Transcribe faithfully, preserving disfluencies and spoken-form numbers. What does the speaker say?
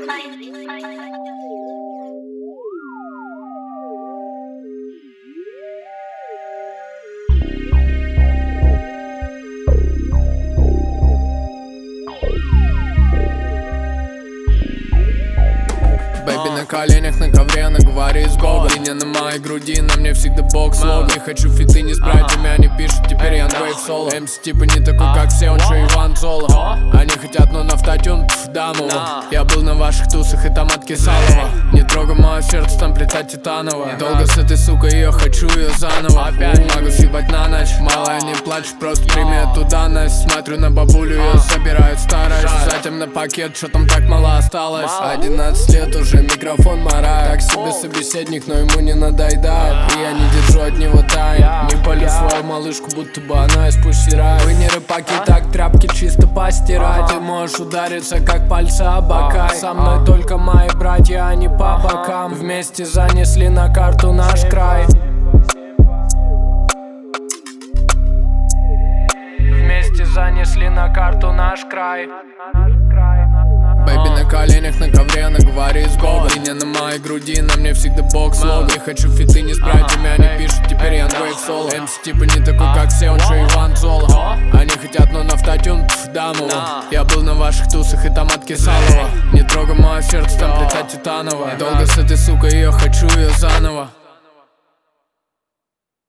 Бэйби на коленях, на ковре, на говори с Богом. Линия на моей груди, на мне всегда бокс лог. Не хочу фиты не с братьями, они пишут, теперь я Вейв соло. МС типа не такой, как все, он же Иван Соло. Они хотят, но на автотюн, пф, дам его. Я был на ваших тусах, и там откисалово. Не трогай мое сердце, там плита титановая. Долго с этой сукой, ее хочу, ее заново. Могу съебать на ночь, малая не плачь, просто прими эту данность. Смотрю на бабулю, ее забирают старость. Затем на пакет, что там так мало осталось. Одиннадцать лет уже микрофон морает. Так себе собеседник, но ему не надоедает. И я не держу от него тайн. Не полю свою малышку, будто бы она из Pussy Riot. Вы не рыбаки, так тряпки чисто постирать. Ты можешь удариться, как пальцы об бока. Со мной только мои братья, а не по бокам. Вместе занесли на карту наш край. Вместе занесли на карту наш край. Бэйби на коленях, на ковре, на говори с Богом. Линия на моей груди, на мне всегда бокс лог. Не хочу фиты не с братьями, они пишут, теперь я Вейв соло. МС типа не такой, как все, он же Иван Соло. Они хотят, но на автотюн, пф, дам его. Я был на ваших тусах, и там откисалово. Не трогай мое сердце, там плита титановая. Долго с этой сукой, ее хочу, ее заново.